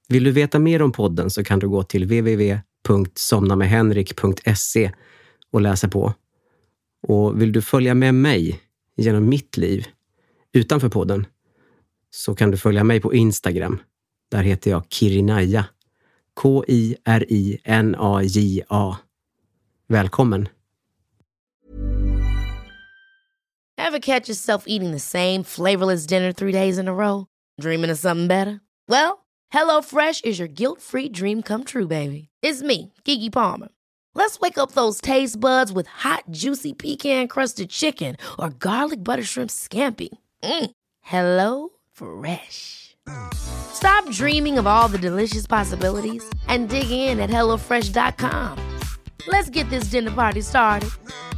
Vill du veta mer om podden så kan du gå till www.somnamedhenrik.se och läsa på. Och vill du följa med mig genom mitt liv utanför podden så kan du följa mig på Instagram. Där heter jag Kirinaja. Kirinaja. Välkommen! Ever catch yourself eating the same flavorless dinner 3 days in a row? Dreaming of something better? Well, HelloFresh is your guilt-free dream come true, baby. It's me, Keke Palmer. Let's wake up those taste buds with hot, juicy pecan-crusted chicken or garlic butter shrimp scampi. Hello Fresh. Stop dreaming of all the delicious possibilities and dig in at HelloFresh.com. Let's get this dinner party started.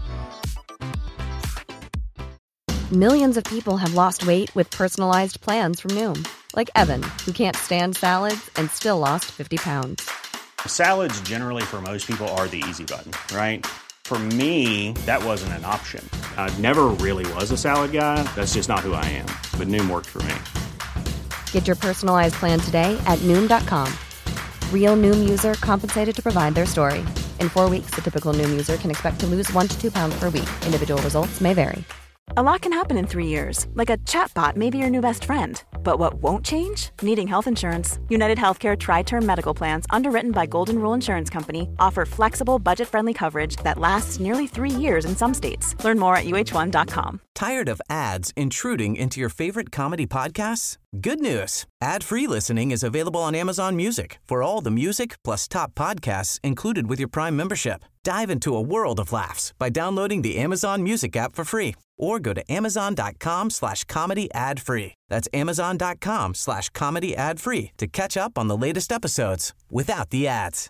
Millions of people have lost weight with personalized plans from Noom. Like Evan, who can't stand salads and still lost 50 pounds. Salads generally for most people are the easy button, right? For me, that wasn't an option. I never really was a salad guy. That's just not who I am. But Noom worked for me. Get your personalized plan today at Noom.com. Real Noom user compensated to provide their story. In 4 weeks, the typical Noom user can expect to lose 1 to 2 pounds per week. Individual results may vary. A lot can happen in 3 years, like a chatbot may be your new best friend. But what won't change? Needing health insurance. United Healthcare Tri-Term Medical Plans, underwritten by Golden Rule Insurance Company, offer flexible, budget-friendly coverage that lasts nearly 3 years in some states. Learn more at uh1.com. Tired of ads intruding into your favorite comedy podcasts? Good news. Ad-free listening is available on Amazon Music for all the music plus top podcasts included with your Prime membership. Dive into a world of laughs by downloading the Amazon Music app for free or go to amazon.com/comedy ad-free. That's amazon.com/comedy ad-free to catch up on the latest episodes without the ads.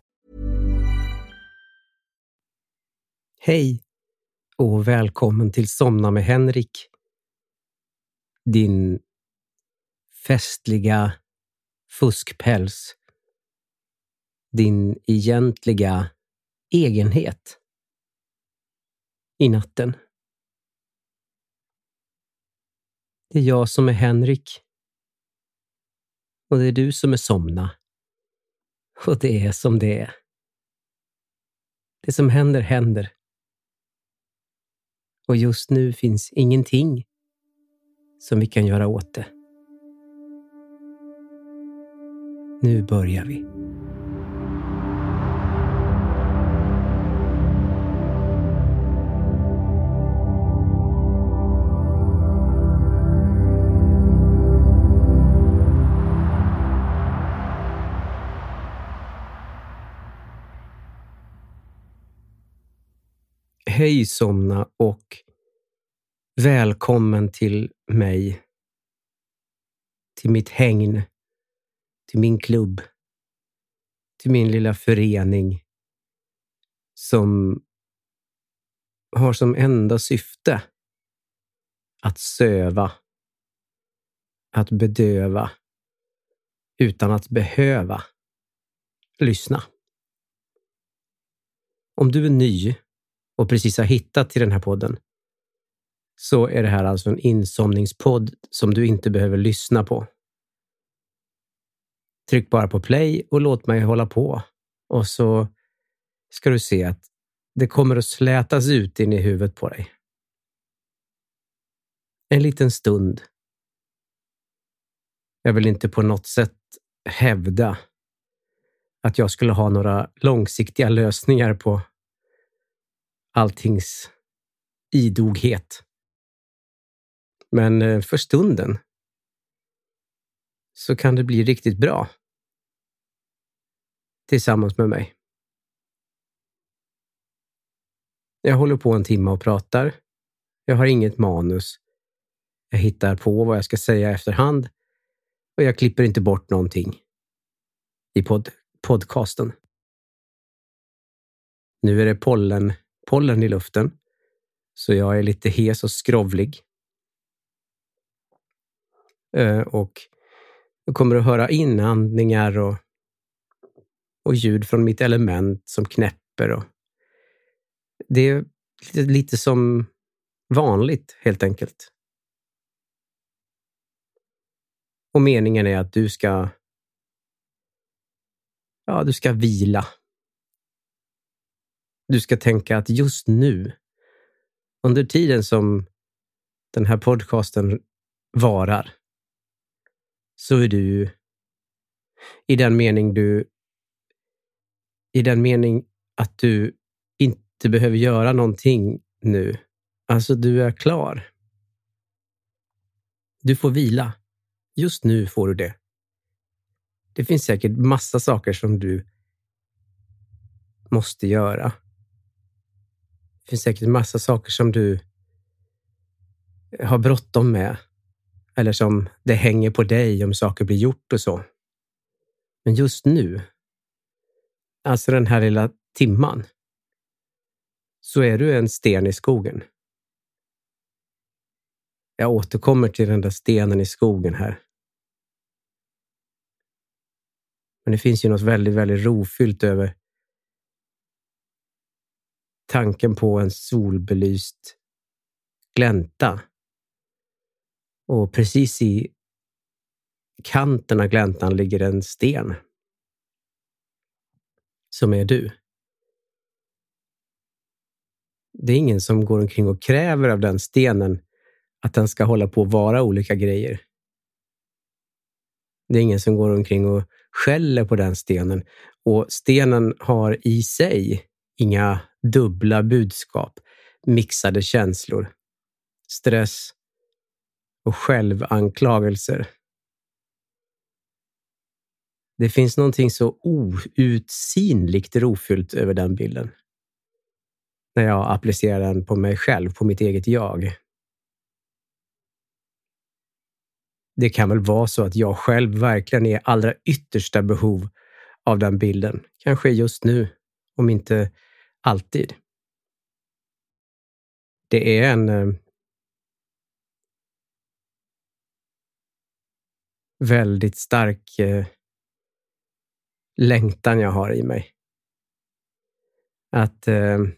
Hej och välkommen till Somna med Henrik. Din festliga fuskpäls. Din egentliga egenhet i natten. Det är jag som är Henrik. Och det är du som är Somna. Och det är som det är. Det som händer, händer. Och just nu finns ingenting som vi kan göra åt det. Nu börjar vi. Hej Somna och välkommen till mig, till mitt hägn, till min klubb, till min lilla förening som har som enda syfte att söva, att bedöva utan att behöva lyssna. Om du är ny och precis har hittat till den här podden så är det här alltså en insomningspodd som du inte behöver lyssna på. Tryck bara på play och låt mig hålla på. Och så ska du se att det kommer att slätas ut in i huvudet på dig. En liten stund. Jag vill inte på något sätt hävda att jag skulle ha några långsiktiga lösningar på alltings idoghet. Men för stunden så kan det bli riktigt bra tillsammans med mig. Jag håller på en timme och pratar. Jag har inget manus. Jag hittar på vad jag ska säga efterhand och jag klipper inte bort någonting i podcasten. Nu är det pollen i luften så jag är lite hes och skrovlig. Och jag kommer att höra inandningar och ljud från mitt element som knäpper. Och det är lite som vanligt helt enkelt. Och meningen är att du ska Ja, du ska vila. Du ska tänka att just nu, under tiden som den här podcasten varar, så är du i den mening att du inte behöver göra någonting nu. Alltså, du är klar. Du får vila. Just nu får du det. Det finns säkert massa saker som du måste göra. Det finns säkert massa saker som du har bråttom med. Eller som det hänger på dig om saker blir gjort och så. Men just nu, alltså den här lilla timman, så är du en sten i skogen. Jag återkommer till den där stenen i skogen här. Men det finns ju något väldigt, väldigt rofyllt över tanken på en solbelyst glänta. Och precis i kanten av gläntan ligger en sten. Som är du. Det är ingen som går omkring och kräver av den stenen att den ska hålla på att vara olika grejer. Det är ingen som går omkring och skäller på den stenen. Och stenen har i sig inga dubbla budskap, mixade känslor, stress och självanklagelser. Det finns någonting så outsinligt rofyllt över den bilden. När jag applicerar den på mig själv, på mitt eget jag. Det kan väl vara så att jag själv verkligen är allra yttersta behov av den bilden. Kanske just nu, om inte alltid. Det är en väldigt stark längtan jag har i mig. Att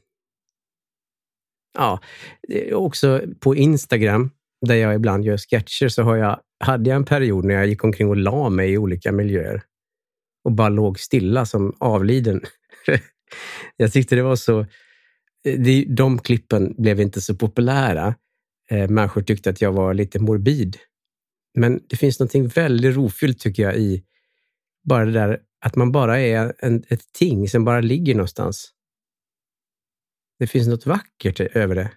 också på Instagram, där jag ibland gör sketcher, så hade jag en period när jag gick omkring och la mig i olika miljöer och bara låg stilla som avliden. Jag tyckte det var så... De klippen blev inte så populära. Människor tyckte att jag var lite morbid. Men det finns någonting väldigt rofyllt, tycker jag, i bara det där att man bara är ett ting som bara ligger någonstans. Det finns något vackert över det.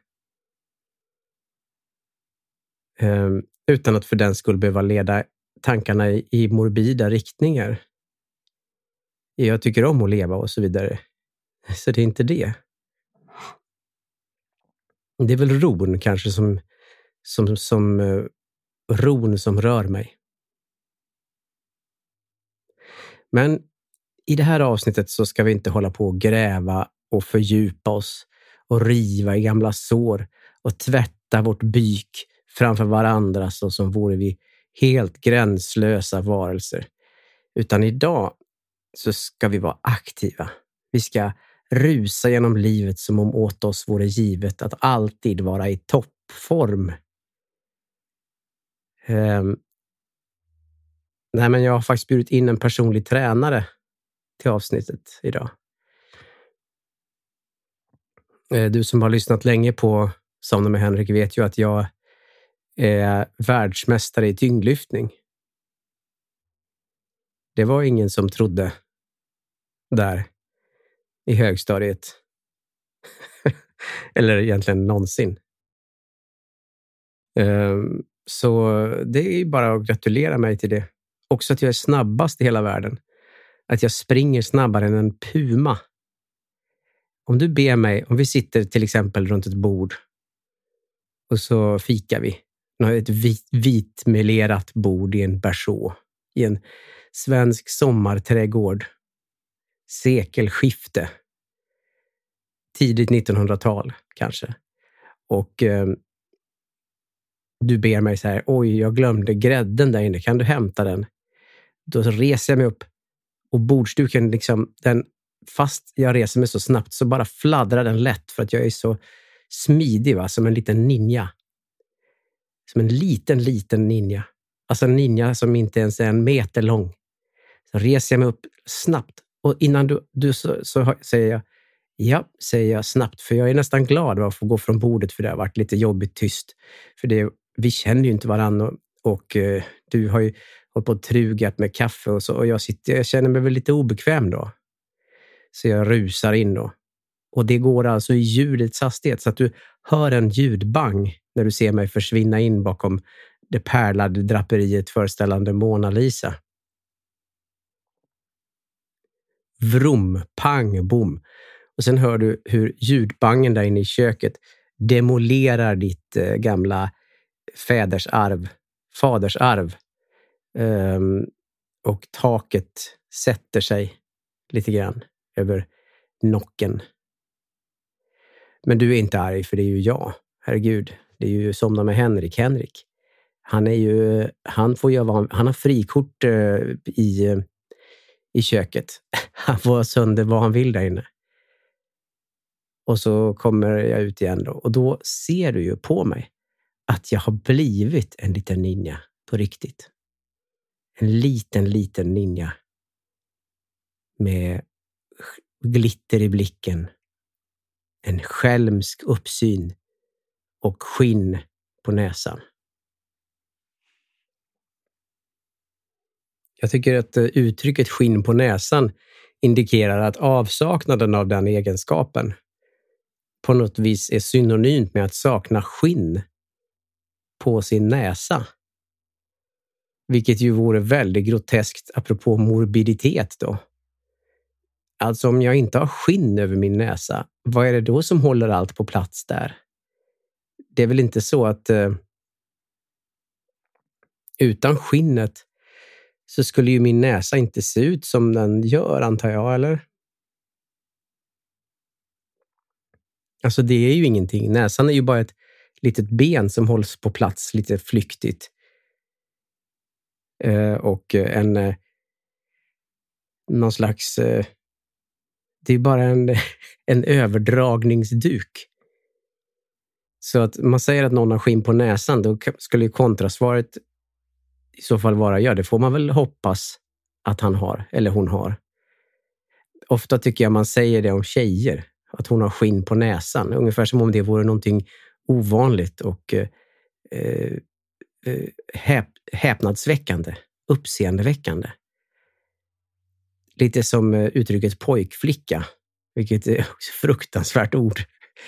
Utan att för den skull behöva leda tankarna i morbida riktningar. Jag tycker om att leva och så vidare. Så det är inte det. Det är väl ron kanske som ron som rör mig. Men i det här avsnittet så ska vi inte hålla på och gräva och fördjupa oss och riva i gamla sår och tvätta vårt byk framför varandra så som vore vi helt gränslösa varelser. Utan idag så ska vi vara aktiva. Vi ska rusa genom livet som om åt oss vore givet att alltid vara i toppform. Men jag har faktiskt bjudit in en personlig tränare till avsnittet idag. Du som har lyssnat länge på Somna med Henrik vet ju att jag är världsmästare i tyngdlyftning. Det var ingen som trodde där i högstadiet. Eller egentligen någonsin. Så det är bara att gratulera mig till det. Också att jag är snabbast i hela världen. Att jag springer snabbare än en puma. Om du ber mig, om vi sitter till exempel runt ett bord och så fikar vi. Ett vitmelerat bord i en berså. I en svensk sommarträdgård. Sekelskifte. Tidigt 1900-tal kanske. Och du ber mig så här: oj, jag glömde grädden där inne. Kan du hämta den? Då reser jag mig upp. Och bordsduken liksom, fast jag reser mig så snabbt så bara fladdrar den lätt för att jag är så smidig, va? Som en liten ninja. Som en liten ninja. Alltså en ninja som inte ens är 1 meter lång. Så reser jag mig upp snabbt Och innan du så säger jag snabbt, för jag är nästan glad att få gå från bordet, för det har varit lite jobbigt tyst. För vi känner ju inte varandra och du har ju hållit på och trugat med kaffe och så, och jag känner mig väl lite obekväm då. Så jag rusar in då. Och det går alltså i ljudets hastighet, så att du hör en ljudbang när du ser mig försvinna in bakom det pärlade draperiet föreställande Mona Lisa. Vrum, pang, bom. Och sen hör du hur ljudbangen där inne i köket demolerar ditt gamla fadersarv. Och taket sätter sig lite grann över nocken. Men du är inte arg, för det är ju jag. Herregud, det är ju Somna med Henrik. Han har frikort i köket. Han får sönder vad han vill där inne. Och så kommer jag ut igen då. Och då ser du ju på mig att jag har blivit en liten ninja på riktigt. En liten ninja. Med glitter i blicken. En skälmsk uppsyn. Och skinn på näsan. Jag tycker att uttrycket skinn på näsan indikerar att avsaknaden av den egenskapen på något vis är synonymt med att sakna skinn på sin näsa. Vilket ju vore väldigt groteskt apropå morbiditet då. Alltså om jag inte har skinn över min näsa, vad är det då som håller allt på plats där? Det är väl inte så att utan skinnet så skulle ju min näsa inte se ut som den gör, antar jag, eller? Alltså det är ju ingenting. Näsan är ju bara ett litet ben som hålls på plats lite flyktigt. Och någon slags... det är bara en överdragningsduk. Så att man säger att någon har skinn på näsan, då skulle ju kontrasvaret i så fall vara det får man väl hoppas att han har, eller hon har. Ofta tycker jag man säger det om tjejer, att hon har skinn på näsan. Ungefär som om det vore någonting ovanligt och häpnadsväckande, uppseendeväckande. Lite som uttrycket pojkflicka, vilket är också fruktansvärt ord.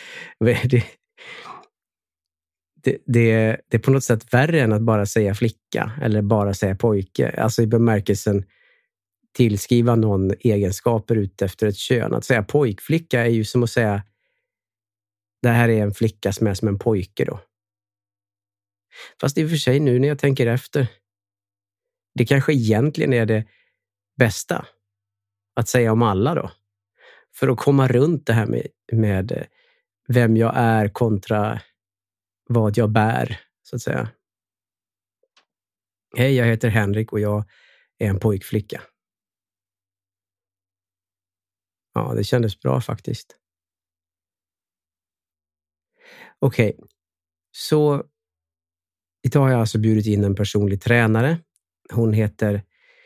Det är på något sätt värre än att bara säga flicka eller bara säga pojke. Alltså i bemärkelsen tillskriva någon egenskaper ut efter ett kön. Att säga pojkflicka är ju som att säga det här är en flicka som är som en pojke då. Fast i och för sig nu när jag tänker efter, det kanske egentligen är det bästa att säga om alla då. För att komma runt det här med vem jag är kontra vad jag bär, så att säga. Hej, jag heter Henrik och jag är en pojkflicka. Ja, det kändes bra faktiskt. Okej, så idag har jag alltså bjudit in en personlig tränare. Hon heter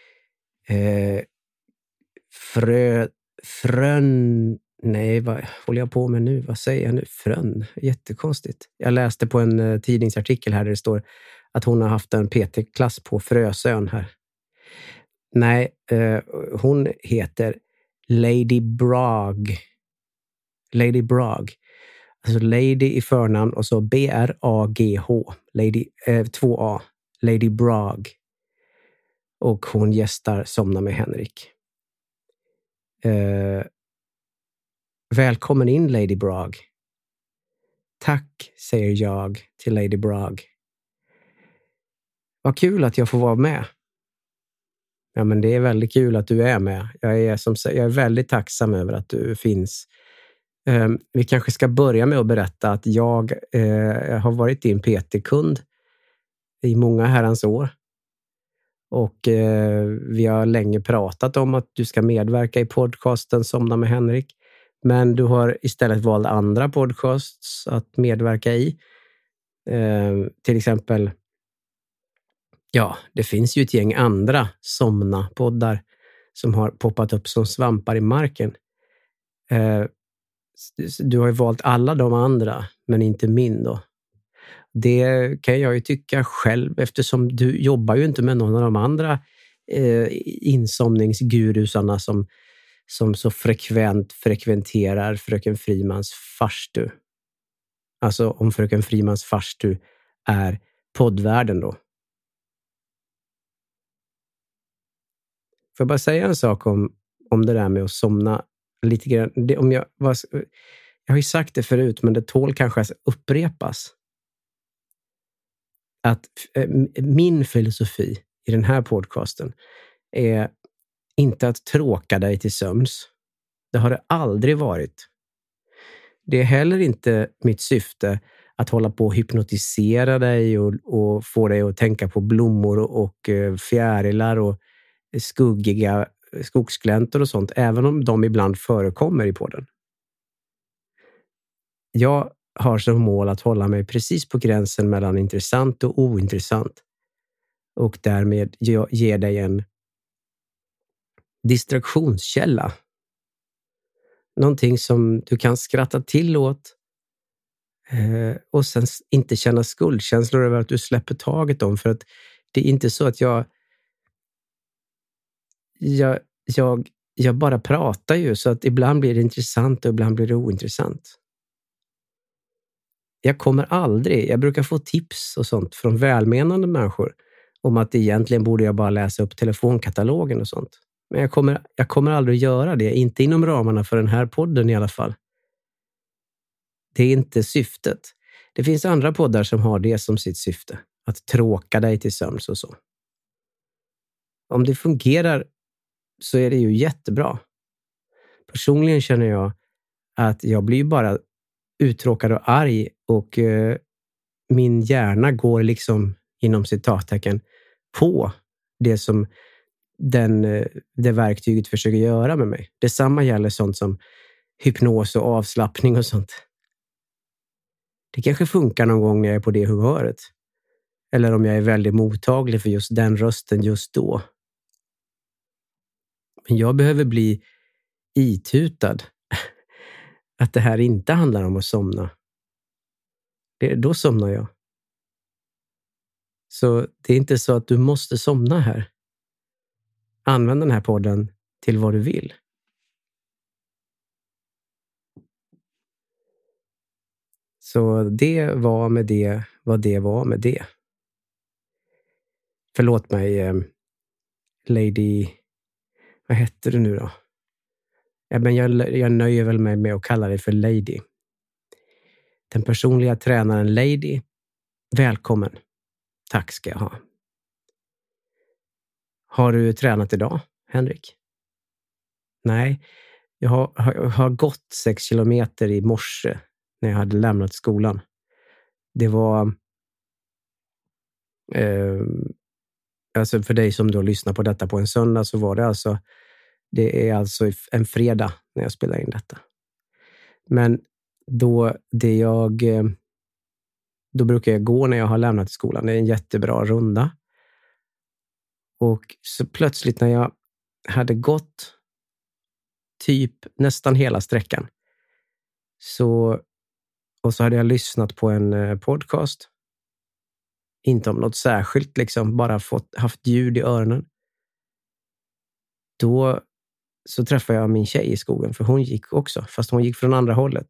Nej, vad håller jag på med nu? Vad säger jag nu? Frön. Jättekonstigt. Jag läste på en tidningsartikel här där det står att hon har haft en PT-klass på Frösön här. Nej, hon heter Lady Bragg. Lady Bragg. Alltså Lady i förnamn och så B-R-A-G-H. Lady, 2A. Lady Bragg. Och hon gästar Somna med Henrik. Välkommen in Lady Bragg. Tack, säger jag till Lady Bragg. Vad kul att jag får vara med. Ja, men det är väldigt kul att du är med. Jag är väldigt tacksam över att du finns. Vi kanske ska börja med att berätta att jag har varit din PT-kund i många herrans år. Och vi har länge pratat om att du ska medverka i podcasten Somna med Henrik. Men du har istället valt andra podcasts att medverka i. Till exempel, ja, det finns ju ett gäng andra somna-poddar som har poppat upp som svampar i marken. Du har ju valt alla de andra, men inte min då. Det kan jag ju tycka själv, eftersom du jobbar ju inte med någon av de andra insomningsgurusarna som så frekventerar Fröken Frimans farstu. Alltså om Fröken Frimans farstu är poddvärlden då. Får jag bara säga en sak om det där med att somna lite grann. Jag har ju sagt det förut, men det tål kanske att upprepas. Att min filosofi i den här podcasten är inte att tråka dig till sömns. Det har det aldrig varit. Det är heller inte mitt syfte att hålla på och hypnotisera dig och få dig att tänka på blommor och fjärilar och skuggiga skogsgläntor och sånt, även om de ibland förekommer i podden. Jag har som mål att hålla mig precis på gränsen mellan intressant och ointressant och därmed ge dig en distraktionskälla. Någonting som du kan skratta till åt och sen inte känna skuldkänslor över att du släpper taget om, för att det är inte så att jag bara pratar ju, så att ibland blir det intressant och ibland blir det ointressant. Jag brukar få tips och sånt från välmenande människor om att egentligen borde jag bara läsa upp telefonkatalogen och sånt. Men jag kommer aldrig göra det, inte inom ramarna för den här podden i alla fall. Det är inte syftet. Det finns andra poddar som har det som sitt syfte, att tråka dig till sömns och så. Om det fungerar så är det ju jättebra. Personligen känner jag att jag blir bara uttråkad och arg och min hjärna går liksom inom citattecken på det som det verktyget försöker göra med mig. Detsamma gäller sånt som hypnos och avslappning och sånt. Det kanske funkar någon gång när jag är på det humöret. Eller om jag är väldigt mottaglig för just den rösten just då. Men jag behöver bli itutad att det här inte handlar om att somna. Då somnar jag. Så det är inte så att du måste somna här. Använd den här podden till vad du vill. Så det var med det, vad det var med det. Förlåt mig, Lady... Vad heter du nu då? Ja, men jag nöjer väl mig med att kalla dig för Lady. Den personliga tränaren Lady. Välkommen. Tack ska jag ha. Har du tränat idag, Henrik? Nej, jag har gått 6 kilometer i morse när jag hade lämnat skolan. Det var... alltså för dig som då lyssnar på detta på en söndag, så var det alltså... Det är alltså en fredag när jag spelar in detta. Men då brukar jag gå när jag har lämnat skolan. Det är en jättebra runda. Och så plötsligt när jag hade gått typ nästan hela sträckan, och så hade jag lyssnat på en podcast. Inte om något särskilt, liksom bara haft ljud i öronen. Då så träffade jag min tjej i skogen, för hon gick också, fast hon gick från andra hållet.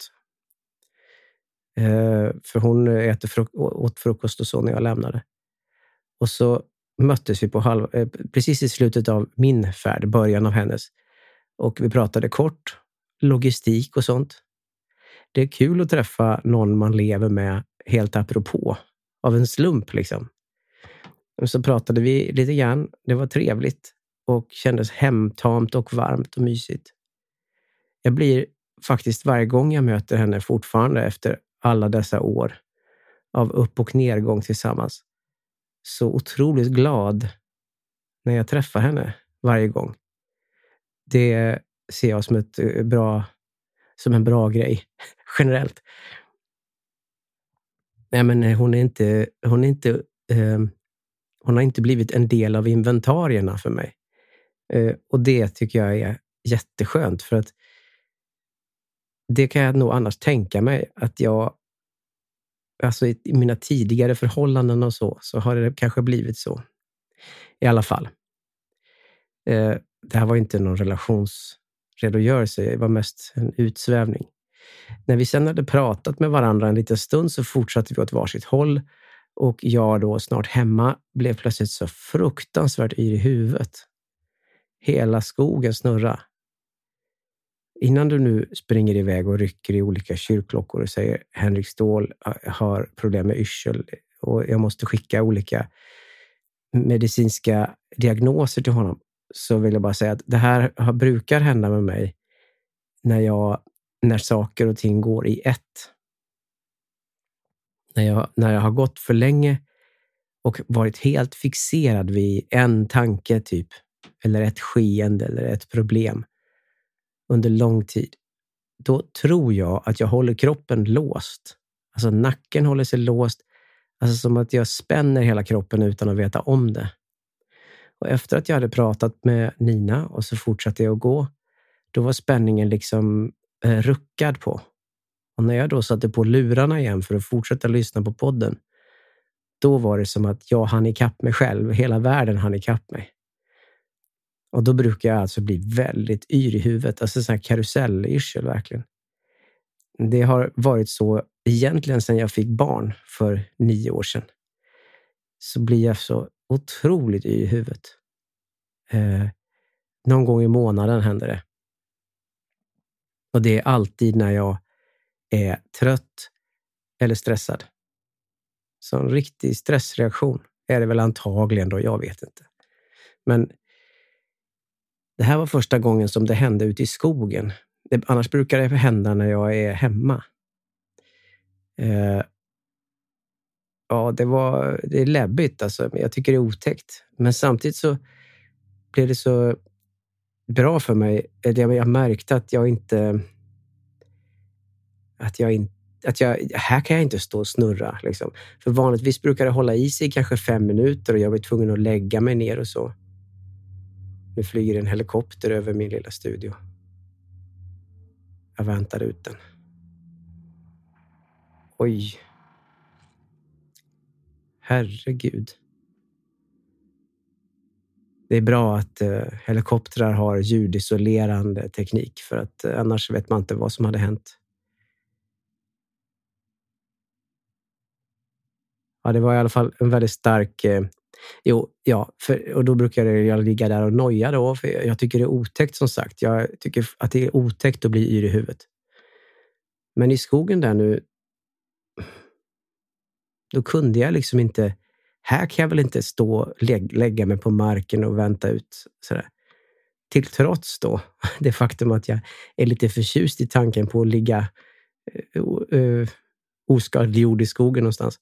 För hon åt frukost och så när jag lämnade. Och så möttes vi på precis i slutet av min färd, början av hennes. Och vi pratade kort, logistik och sånt. Det är kul att träffa någon man lever med helt apropå, av en slump liksom. Och så pratade vi lite grann, det var trevligt. Och kändes hemtamt och varmt och mysigt. Jag blir faktiskt varje gång jag möter henne fortfarande efter alla dessa år av upp- och nedgång tillsammans, så otroligt glad när jag träffar henne varje gång. Det ser jag som en bra grej generellt. Nej, men hon har inte blivit en del av inventarierna för mig. Och det tycker jag är jätteskönt, för att det kan jag nog annars tänka mig att jag, alltså i mina tidigare förhållanden och så har det kanske blivit så. I alla fall. Det här var inte någon relationsredogörelse, det var mest en utsvävning. När vi sen hade pratat med varandra en liten stund så fortsatte vi åt varsitt håll, och jag då snart hemma blev plötsligt så fruktansvärt yr i huvudet. Hela skogen snurra. Innan du nu springer iväg och rycker i olika kyrkklockor och säger Henrik Ståhl har problem med yrsel och jag måste skicka olika medicinska diagnoser till honom, så vill jag bara säga att det här brukar hända med mig när saker och ting går i ett. När jag har gått för länge och varit helt fixerad vid en tanke typ, eller ett skeende eller ett problem under lång tid, då tror jag att jag håller kroppen låst. Alltså nacken håller sig låst. Alltså som att jag spänner hela kroppen utan att veta om det. Och efter att jag hade pratat med Nina och så fortsatte jag att gå, då var spänningen liksom ruckad på. Och när jag då satte på lurarna igen för att fortsätta lyssna på podden, då var det som att jag hann ikapp mig själv. Hela världen hann ikapp mig. Och då brukar jag alltså bli väldigt yr i huvudet. Alltså sån här karusellyrsel verkligen. Det har varit så egentligen sedan jag fick barn för 9 år sedan. Så blir jag så otroligt yr i huvudet. Någon gång i månaden händer det. Och det är alltid när jag är trött eller stressad. Så en riktig stressreaktion är det väl antagligen då, jag vet inte. Men det här var första gången som det hände ute i skogen. Annars brukar det hända när jag är hemma. Ja, det är läbbigt alltså. Jag tycker det är otäckt. Men samtidigt så blev det så bra för mig. Jag märkte att här kan jag inte stå och snurra. Liksom. För vanligtvis brukar det hålla i sig kanske 5 minuter och jag blir tvungen att lägga mig ner och så. Nu flyger en helikopter över min lilla studio. Jag väntar ut den. Oj. Herregud. Det är bra att helikoptrar har ljudisolerande teknik, för att annars vet man inte vad som hade hänt. Ja, det var i alla fall en väldigt stark... och då brukar jag ligga där och noja då, för jag tycker det är otäckt som sagt. Jag tycker att det är otäckt att bli yr i huvudet. Men i skogen där nu, då kunde jag liksom inte... Här kan jag väl inte stå och lägga mig på marken och vänta ut sådär. Till trots då det faktum att jag är lite förtjust i tanken på att ligga oskadliggjord i skogen någonstans.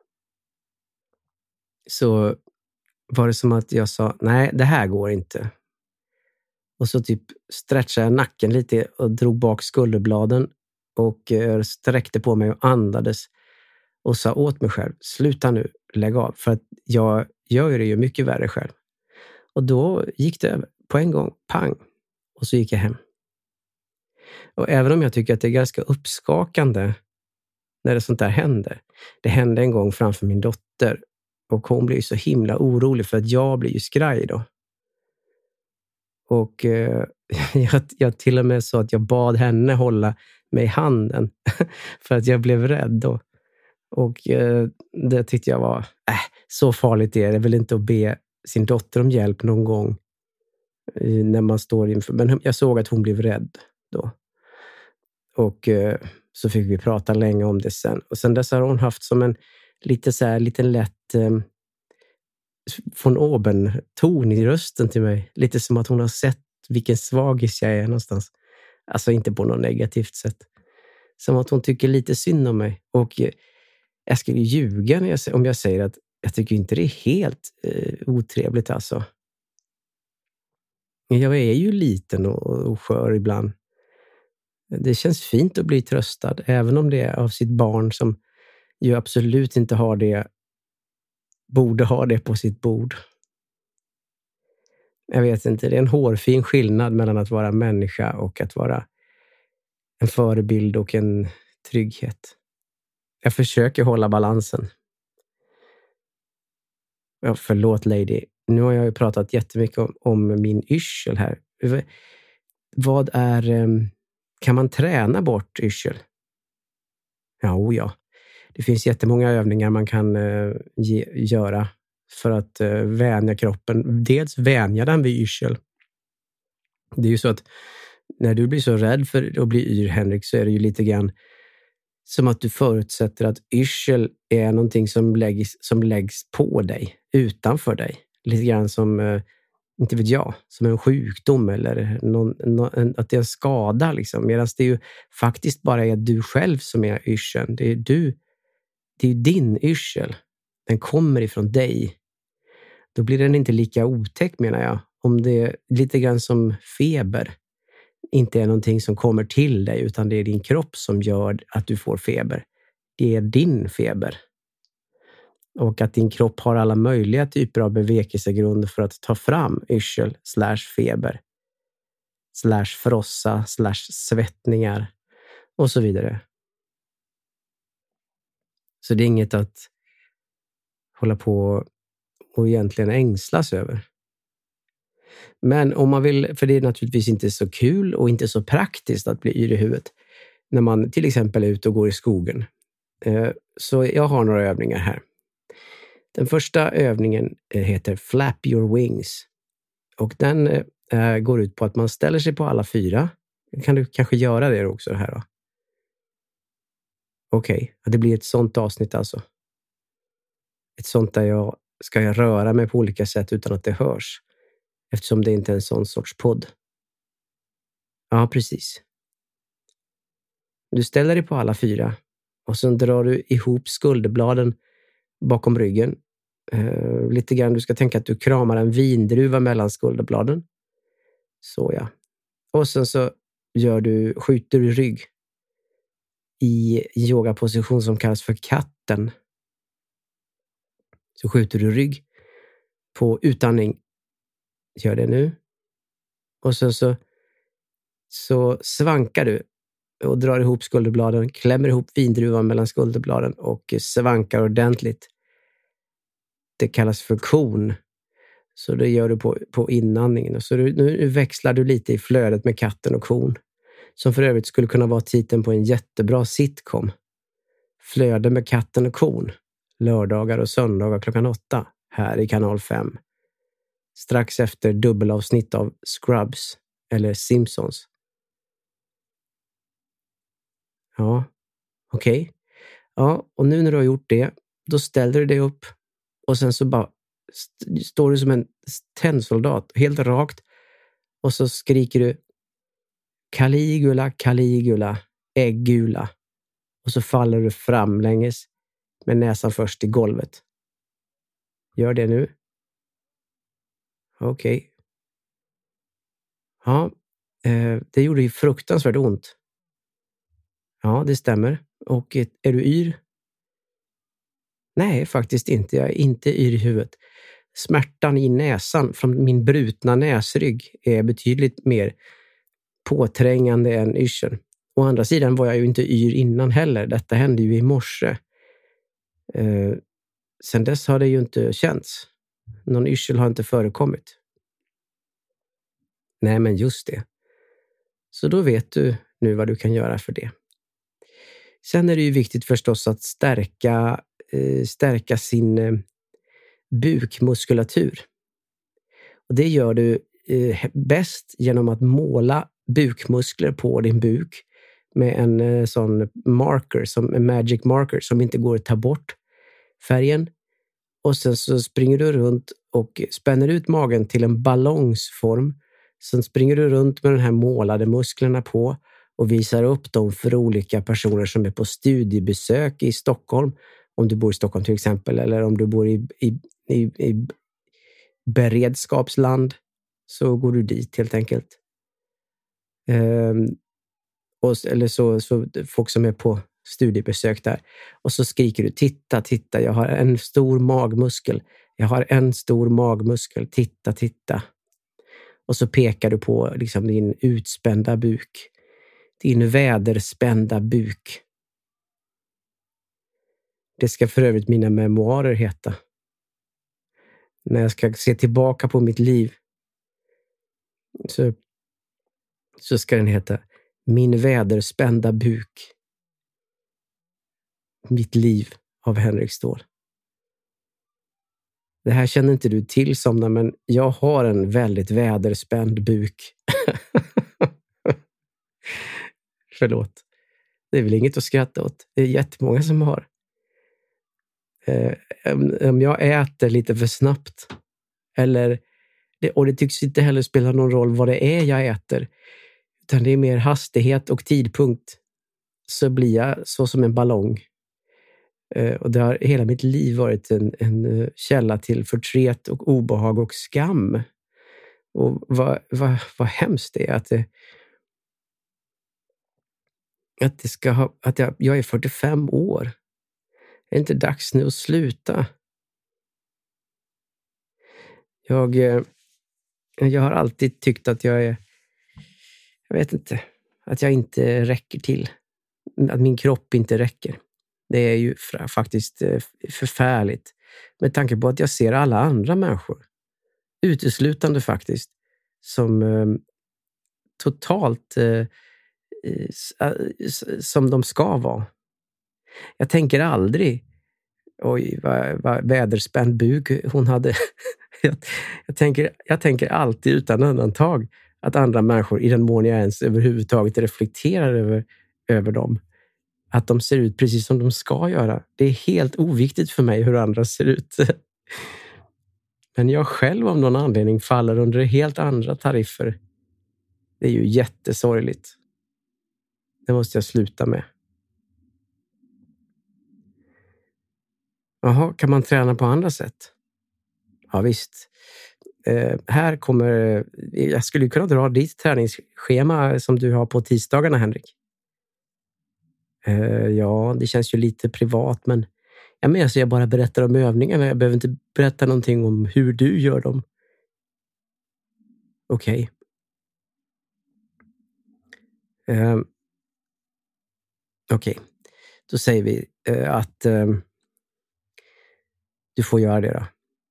Så var det som att jag sa, nej, det här går inte. Och så typ stretchade jag nacken lite och drog bak skulderbladen och sträckte på mig och andades och sa åt mig själv, sluta nu, lägg av, för att jag gör det ju mycket värre själv. Och då gick det över på en gång, pang, och så gick jag hem. Och även om jag tycker att det är ganska uppskakande när det sånt där händer. Det hände en gång framför min dotter och hon blev ju så himla orolig för att jag blir ju skraj då. Och jag till och med sa att jag bad henne hålla mig i handen för att jag blev rädd då. Och det tyckte jag var, så farligt är det väl inte att be sin dotter om hjälp någon gång när man står inför. Men jag såg att hon blev rädd då. Och så fick vi prata länge om det sen. Och sen dess har hon haft som en lite lätt von oben-ton i rösten till mig. Lite som att hon har sett vilken svagis jag är någonstans. Alltså inte på något negativt sätt. Som att hon tycker lite synd om mig. Och jag skulle ljuga om jag säger att jag tycker inte det är helt otrevligt alltså. Jag är ju liten och skör ibland. Det känns fint att bli tröstad, även om det är av sitt barn som ju absolut inte har det, borde ha det på sitt bord. Jag vet inte, det är en hårfin skillnad mellan att vara människa och att vara en förebild och en trygghet. Jag försöker hålla balansen. Ja, förlåt lady. Nu har jag ju pratat jättemycket om min yrsel här. Vad är... Kan man träna bort yrsel? Ja. Det finns jättemånga övningar man kan göra för att vänja kroppen. Dels vänja den vid yrsel. Det är ju så att när du blir så rädd för att bli yr, Henrik, så är det ju lite grann som att du förutsätter att yrsel är någonting som läggs på dig, utanför dig. Lite grann som, inte vet jag, som en sjukdom eller att det är en skada liksom. Medan det ju faktiskt bara är du själv som är yrseln. Det är din yrsel. Den kommer ifrån dig. Då blir den inte lika otäck, menar jag. Om det är lite grann som feber. Inte är någonting som kommer till dig, utan det är din kropp som gör att du får feber. Det är din feber. Och att din kropp har alla möjliga typer av bevekelsegrunder för att ta fram yrsel /feber /frossa /svettningar och så vidare. Så det är inget att hålla på och egentligen ängslas över. Men om man vill, för det är naturligtvis inte så kul och inte så praktiskt att bli yr i huvudet när man till exempel är ute och går i skogen. Så jag har några övningar här. Den första övningen heter Flap Your Wings. Och den går ut på att man ställer sig på alla fyra. Kan du kanske göra det också här då? Okej, det blir ett sånt avsnitt alltså. Ett sånt där jag ska röra mig på olika sätt utan att det hörs. Eftersom det inte är en sån sorts podd. Ja, precis. Du ställer dig på alla fyra. Och sen drar du ihop skulderbladen bakom ryggen. Lite grann, du ska tänka att du kramar en vindruva mellan skulderbladen. Så ja. Och sen så skjuter du rygg. I yogaposition som kallas för katten. Så skjuter du rygg på utandning. Gör det nu. Och sen så svankar du och drar ihop skulderbladen, klämmer ihop vindruvan mellan skulderbladen och svankar ordentligt. Det kallas för kon. Så det gör du på inandningen. Och så nu växlar du lite i flödet med katten och kon. Som för övrigt skulle kunna vara titeln på en jättebra sitcom. Flöde med katten och kon. Lördagar och söndagar 8:00 här i kanal 5. Strax efter dubbelavsnitt av Scrubs eller Simpsons. Ja, okej. Ja, och nu när du har gjort det, då ställer du dig upp och sen så bara står du som en tennsoldat, helt rakt, och så skriker du Caligula, Caligula, äggula. Och så faller du framlänges med näsan först i golvet. Gör det nu. Okej. Ja, det gjorde ju fruktansvärt ont. Ja, det stämmer. Och är du yr? Nej, faktiskt inte. Jag är inte yr i huvudet. Smärtan i näsan från min brutna näsrygg är betydligt mer påträngande än yrseln. Å andra sidan var jag ju inte yr innan heller. Detta hände ju i morse. Sen dess har det ju inte känts. Någon yrsel har inte förekommit. Nej, men just det. Så då vet du nu vad du kan göra för det. Sen är det ju viktigt förstås att stärka sin bukmuskulatur. Och det gör du bäst genom att måla bukmuskler på din buk med en sån marker, som en magic marker som inte går att ta bort färgen. Och sen så springer du runt och spänner ut magen till en ballongsform. Sen springer du runt med den här målade musklerna på och visar upp dem för olika personer som är på studiebesök i Stockholm. Om du bor i Stockholm till exempel, eller om du bor i beredskapsland, så går du dit helt enkelt. Eller så folk som är på studiebesök där. Och så skriker du, titta, jag har en stor magmuskel. Jag har en stor magmuskel, titta. Och så pekar du på liksom din utspända buk. Din väderspända buk. Det ska för övrigt mina memoarer heta. När jag ska se tillbaka på mitt liv så ska den heta Min väderspända buk. Mitt liv av Henrik Ståhl. Det här känner inte du till, Somna, men jag har en väldigt väderspänd buk. Förlåt. Det är väl inget att skratta åt. Det är jättemånga som har. Om jag äter lite för snabbt och det tycks inte heller spela någon roll vad det är jag äter, utan det är mer hastighet och tidpunkt, så blir jag så som en ballong. Och det har hela mitt liv varit en källa till förtret och obehag och skam. Och vad hemskt det är att jag är 45 år. Är det inte dags nu att sluta? Jag har alltid tyckt att jag vet inte, att jag inte räcker till. Att min kropp inte räcker. Det är ju faktiskt förfärligt. Med tanke på att jag ser alla andra människor, uteslutande faktiskt, som totalt som de ska vara. Jag tänker aldrig, oj vad väderspänd buk hon hade. jag tänker alltid utan undantag att andra människor, i den mån jag ens överhuvudtaget reflekterar över dem, att de ser ut precis som de ska göra. Det är helt oviktigt för mig hur andra ser ut. Men jag själv av någon anledning faller under helt andra tariffer. Det är ju jättesorgligt. Det måste jag sluta med. Jaha, kan man träna på andra sätt? Ja visst. Här kommer... Jag skulle kunna dra ditt träningsschema som du har på tisdagarna, Henrik. Ja, det känns ju lite privat, men jag bara berättar om övningarna. Jag behöver inte berätta någonting om hur du gör dem. Okej. Okej. Då säger vi att du får göra det då.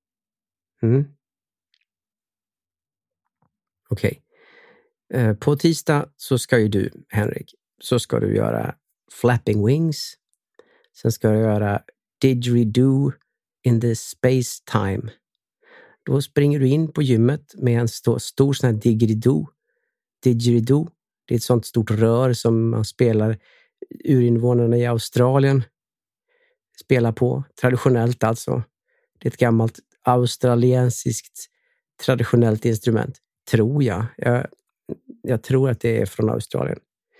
Okej. På tisdag så ska ju du, Henrik, så ska du göra flapping wings. Sen ska du göra didgeridoo in the space time. Då springer du in på gymmet med en stor sån här didgeridoo. Didgeridoo, det är ett sånt stort rör som man spelar, urinvånarna i Australien spelar på. Traditionellt alltså. Det är ett gammalt australiensiskt traditionellt instrument. Tror jag. Jag tror att det är från Australien.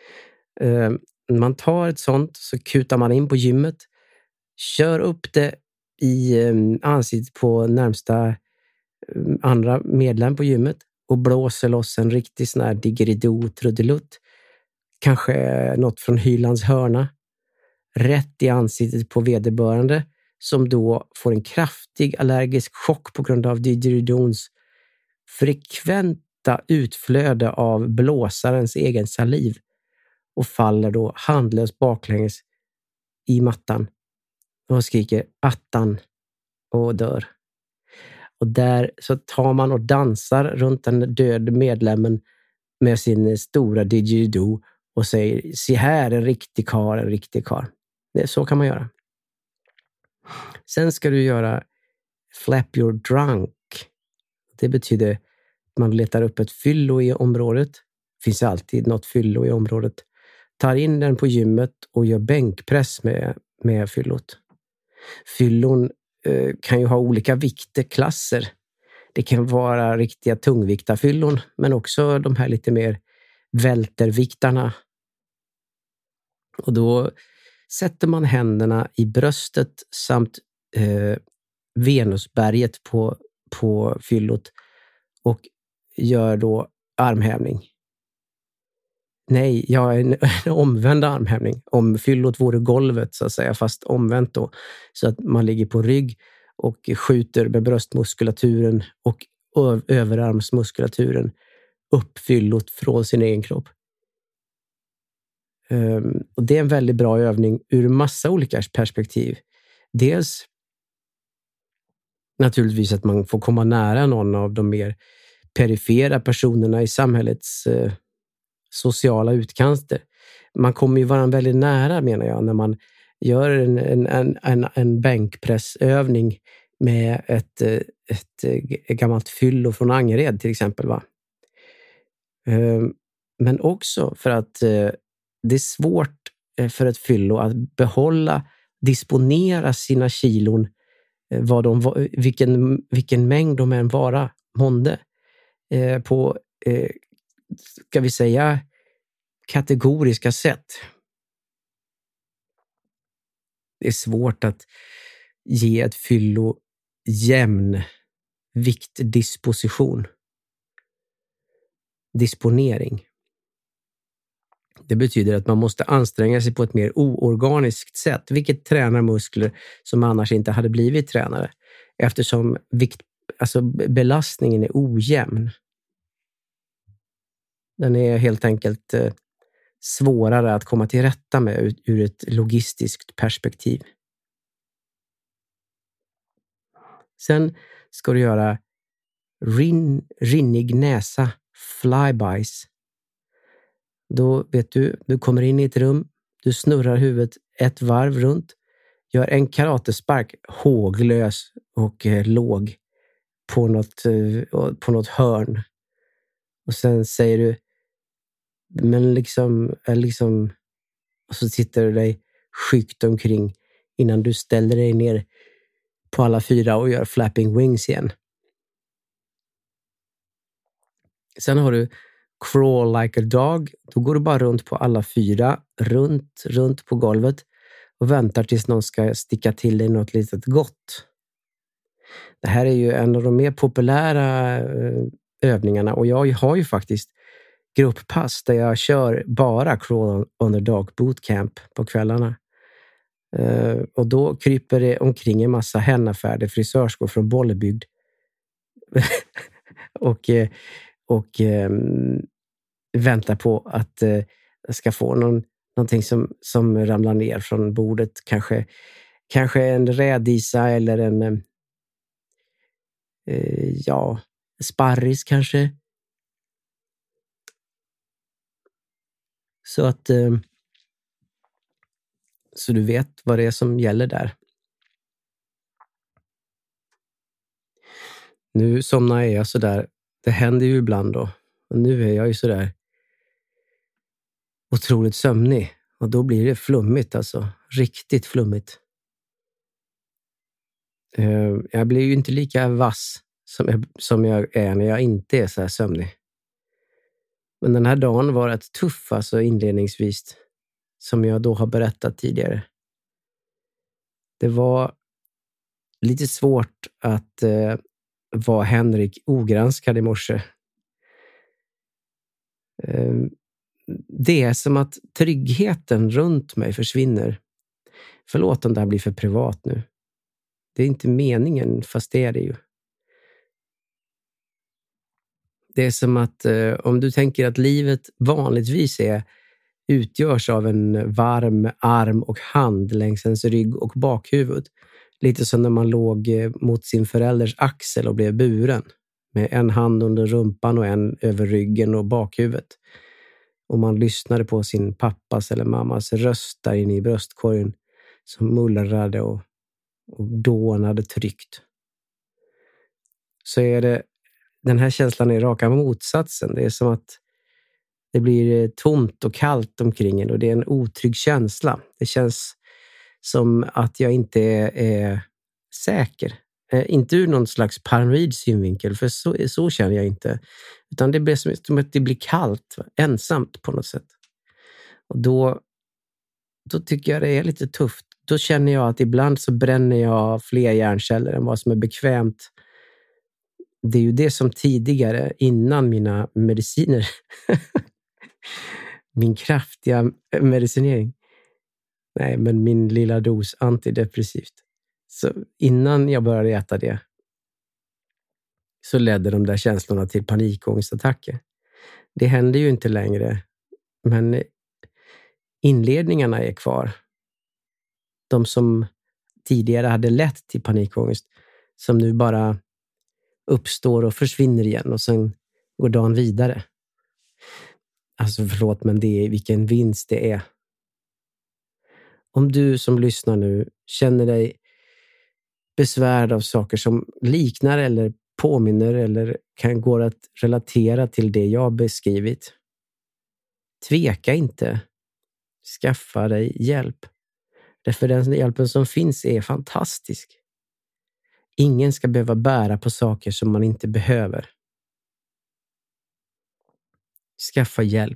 Man tar ett sånt, så kutar man in på gymmet, kör upp det i ansiktet på närmsta andra medlem på gymmet och blåser loss en riktig sån här didgeridoo-trudelutt. Kanske något från Hylands hörna. Rätt i ansiktet på vederbörande, som då får en kraftig allergisk chock på grund av didgeridoons frekventa utflöde av blåsarens egen saliv och faller då handlöst baklänges i mattan och skriker attan och dör. Och där så tar man och dansar runt den död medlemmen med sin stora didgeridoo och säger: se här, en riktig karl. Så kan man göra. Sen ska du göra flap your drunk. Det betyder att man letar upp ett fyllo i området. Det finns alltid något fyllo i området. Tar in den på gymmet och gör bänkpress med fyllot. Fyllon kan ju ha olika viktklasser. Det kan vara riktiga tungviktarfyllon, men också de här lite mer välterviktarna. Och då sätter man händerna i bröstet samt venusberget på fyllot och gör då armhävning. Nej, en omvänd armhävning. Om fyllot vore golvet så att säga, fast omvänt då. Så att man ligger på rygg och skjuter med bröstmuskulaturen och överarmsmuskulaturen upp fyllot från sin egen kropp. Och det är en väldigt bra övning ur massa olika perspektiv. Dels naturligtvis att man får komma nära någon av de mer perifera personerna i samhällets sociala utkanter. Man kommer ju vara väldigt nära, menar jag, när man gör en bänkpressövning med ett gammalt fyllo från Angered till exempel. Va? Men också för att det är svårt för ett fyllo att disponera sina kilon, vilken mängd de än vara månde, på, ska vi säga, kategoriska sätt. Det är svårt att ge ett fyllo jämn viktdisposition. Disponering. Det betyder att man måste anstränga sig på ett mer oorganiskt sätt, vilket tränar muskler som annars inte hade blivit tränare, eftersom belastningen är ojämn. Den är helt enkelt svårare att komma till rätta med ur ett logistiskt perspektiv. Sen ska du göra rinnig näsa flybys. Då vet du kommer in i ett rum, du snurrar huvudet ett varv runt, gör en karatespark håglös och låg på något hörn. Och sen säger du, men liksom, och så sitter du dig skyggt omkring innan du ställer dig ner på alla fyra och gör flapping wings igen. Sen har du crawl like a dog. Då går du bara runt på alla fyra, runt på golvet och väntar tills någon ska sticka till dig något litet gott. Det här är ju en av de mer populära övningarna, och jag har ju faktiskt grupppass där jag kör bara crawl on the dog bootcamp på kvällarna. Och då kryper det omkring en massa hennafärdiga frisörskor från Bollebygd och väntar på att jag ska få någonting som ramlar ner från bordet. Kanske en rädisa eller en sparris kanske. Så att så du vet vad det är som gäller där. Nu somnar jag sådär. Det händer ju ibland då. Och nu är jag ju sådär otroligt sömnig. Och då blir det flummigt alltså. Riktigt flummigt. Jag blir ju inte lika vass som jag är när jag inte är så här sömnig. Men den här dagen var rätt tuff alltså inledningsvis. Som jag då har berättat tidigare. Det var lite svårt att vara Henrik ogranskad i morse. Det är som att tryggheten runt mig försvinner. Förlåt om det här blir för privat nu. Det är inte meningen, fast det är det ju. Det är som att om du tänker att livet vanligtvis utgörs av en varm arm och hand längs ens rygg och bakhuvud. Lite som när man låg mot sin förälders axel och blev buren. Med en hand under rumpan och en över ryggen och bakhuvudet. Och man lyssnade på sin pappas eller mammas röst där inne i bröstkorgen. Som mullrade och dånade tryggt. Så är det, den här känslan är raka motsatsen. Det är som att det blir tomt och kallt omkring en och det är en otrygg känsla. Det känns som att jag inte är säker. Inte ur någon slags paranoid synvinkel, för så känner jag inte. Utan det blir som att det blir kallt, ensamt på något sätt. Och då tycker jag det är lite tufft. Då känner jag att ibland så bränner jag fler hjärnceller än vad som är bekvämt. Det är ju det som tidigare, innan mina mediciner, min kraftiga medicinering, nej men min lilla dos antidepressivt. Så innan jag började äta det, så ledde de där känslorna till panikångestattacker. Det händer ju inte längre, men inledningarna är kvar. De som tidigare hade lett till panikångest, som nu bara uppstår och försvinner igen och sen går dagen vidare. Alltså förlåt, men det är vilken vinst det är. Om du som lyssnar nu känner dig besvärd av saker som liknar eller påminner eller kan gå att relatera till det jag beskrivit. Tveka inte. Skaffa dig hjälp. Därför den hjälpen som finns är fantastisk. Ingen ska behöva bära på saker som man inte behöver. Skaffa hjälp.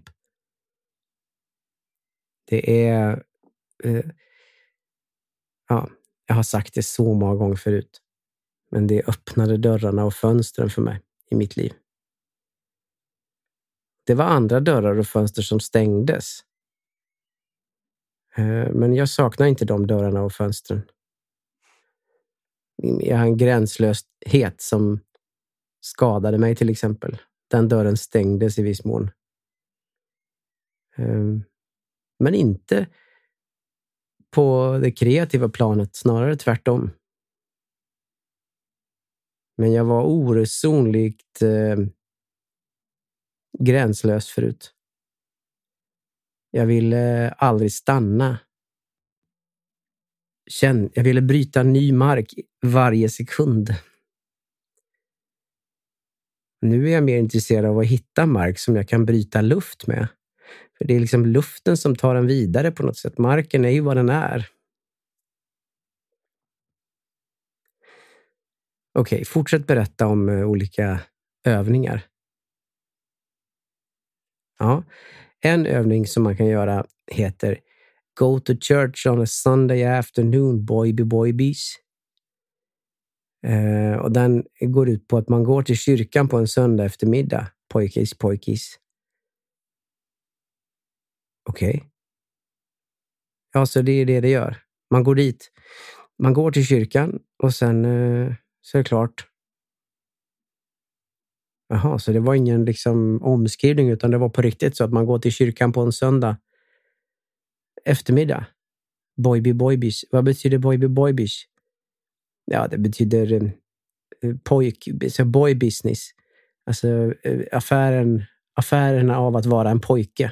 Det är... jag har sagt det så många gånger förut. Men det öppnade dörrarna och fönstren för mig i mitt liv. Det var andra dörrar och fönster som stängdes. Men jag saknar inte de dörrarna och fönstren. Jag har en gränslöshet som skadade mig till exempel. Den dörren stängdes i viss mån. Men inte på det kreativa planet, snarare tvärtom. Men jag var oresonligt gränslös förut. Jag ville aldrig stanna. Jag ville bryta ny mark varje sekund. Nu är jag mer intresserad av att hitta mark som jag kan bryta luft med. För det är liksom luften som tar en vidare på något sätt. Marken är ju vad den är. Okej, fortsätt berätta om olika övningar. Ja, en övning som man kan göra heter Go to church on a Sunday afternoon, boys. Och den går ut på att man går till kyrkan på en söndag eftermiddag, pojkis. Okej. Ja, så det är det gör. Man går dit. Man går till kyrkan och sen så är det klart. Jaha, så det var ingen liksom omskrivning utan det var på riktigt så att man går till kyrkan på en söndag eftermiddag. Boybis. Vad betyder boybis? Ja, det betyder boy business. Alltså affärerna av att vara en pojke.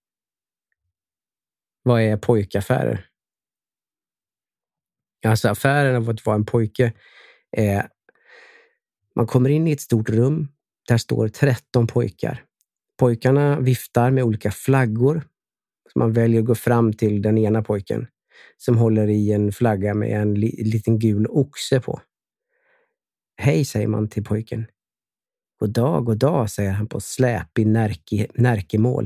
Vad är pojkaffärer? Alltså affären av att vara en pojke är... Man kommer in i ett stort rum. Där står 13 pojkar. Pojkarna viftar med olika flaggor. Så man väljer att gå fram till den ena pojken. Som håller i en flagga med en liten gul oxe på. Hej, säger man till pojken. God dag, säger han på släpig närkemål.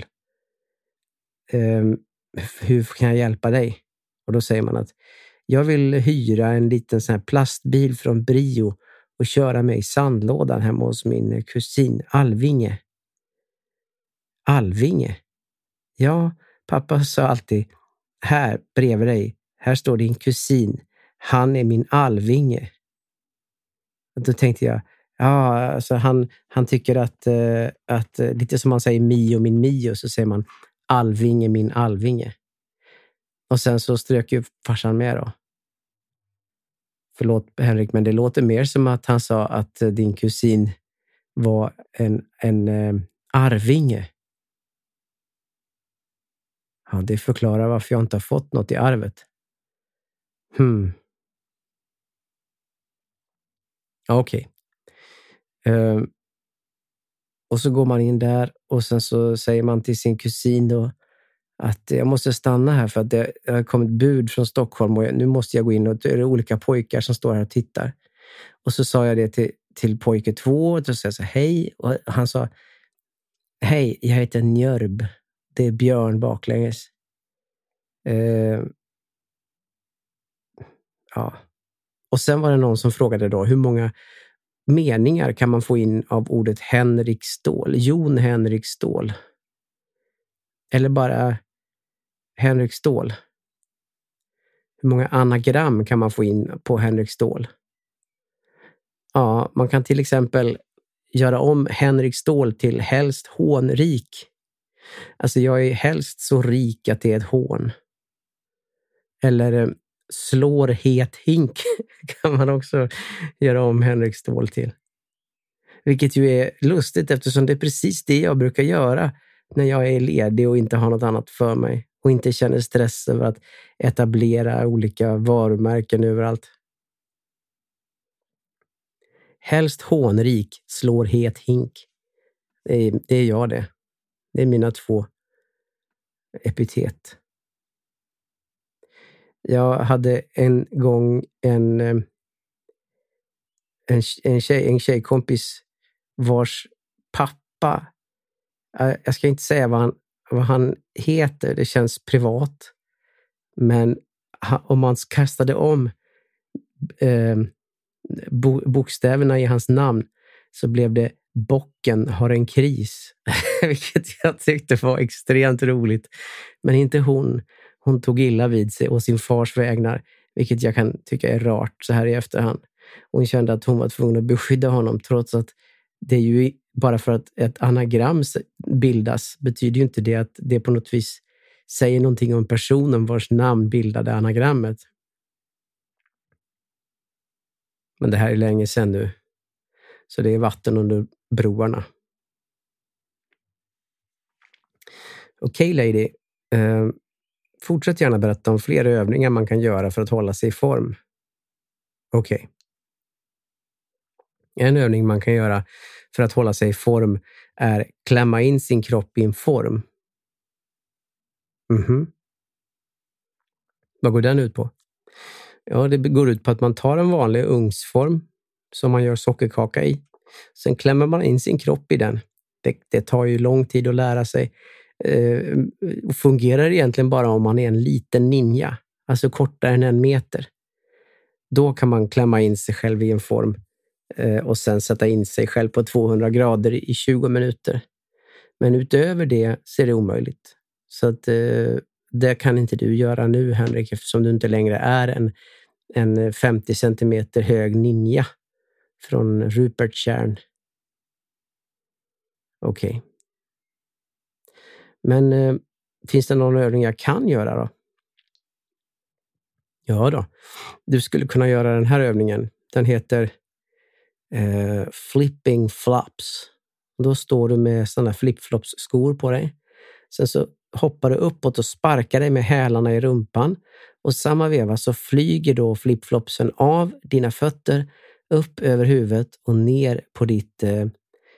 Hur kan jag hjälpa dig? Och då säger man att jag vill hyra en liten sån här plastbil från Brio och köra mig i sandlådan hemma hos min kusin Alvinge. Alvinge? Ja, pappa sa alltid, här bredvid dig, här står din kusin. Han är min Alvinge. Och då tänkte jag, ja, alltså han tycker att lite som man säger Mio min Mio, så säger man Alvinge min Alvinge. Och sen så strök ju farsan med då. Förlåt Henrik, men det låter mer som att han sa att din kusin var en arvinge. Ja, det förklarar varför jag inte har fått något i arvet. Okej. Och så går man in där och sen så säger man till sin kusin då att jag måste stanna här för att det har kommit bud från Stockholm och nu måste jag gå in och det är olika pojkar som står här och tittar. Och så sa jag det till pojke 2 och så sa jag så hej, och han sa hej, jag heter Njörb. Det är Björn baklänges. Ja. Och sen var det någon som frågade då hur många meningar kan man få in av ordet Henrik Ståhl? Jon Henrik Ståhl. Eller bara Henrik Ståhl. Hur många anagram kan man få in på Henrik Ståhl? Ja, man kan till exempel göra om Henrik Ståhl till helst hånrik. Alltså jag är helst så rik att det är ett hån. Eller slår het hink kan man också göra om Henrik Ståhl till. Vilket ju är lustigt eftersom det är precis det jag brukar göra när jag är ledig och inte har något annat för mig. Och inte känner stress över att etablera olika varumärken överallt. Helst hånrik, slår het hink. Det är jag det. Det är mina 2 epitet. Jag hade en gång en tjejkompis vars pappa, jag ska inte säga vad han heter, det känns privat, men om man kastade om bokstäverna i hans namn så blev det Bocken har en kris. Vilket jag tyckte var extremt roligt. Men inte hon. Hon tog illa vid sig och sin fars vägnar. Vilket jag kan tycka är rart så här i efterhand. Hon kände att hon var tvungen att beskydda honom trots att det är ju bara för att ett anagram bildas betyder ju inte det att det på något vis säger någonting om personen vars namn bildade anagrammet. Men det här är länge sedan nu. Så det är vatten under broarna. Okej, lady. Fortsätt gärna berätta om fler övningar man kan göra för att hålla sig i form. Okej. En övning man kan göra för att hålla sig i form är klämma in sin kropp i en form. Vad går den ut på? Ja, det går ut på att man tar en vanlig ugnsform som man gör sockerkaka i. Sen klämmer man in sin kropp i den. Det tar ju lång tid att lära sig. Och fungerar egentligen bara om man är en liten ninja. Alltså kortare än 1 meter. Då kan man klämma in sig själv i en form. Och sen sätta in sig själv på 200 grader i 20 minuter. Men utöver det så är det omöjligt. Så att det kan inte du göra nu, Henrik, eftersom du inte längre är en 50 centimeter hög ninja från Rupertjärn. Okej. Men finns det någon övning jag kan göra då? Ja då. Du skulle kunna göra den här övningen. Den heter flipping flops. Då står du med sådana flipflops skor på dig. Sen så hoppar du uppåt och sparkar dig med hälarna i rumpan. Och samma veva så flyger då flipflopsen av dina fötter upp över huvudet och ner på din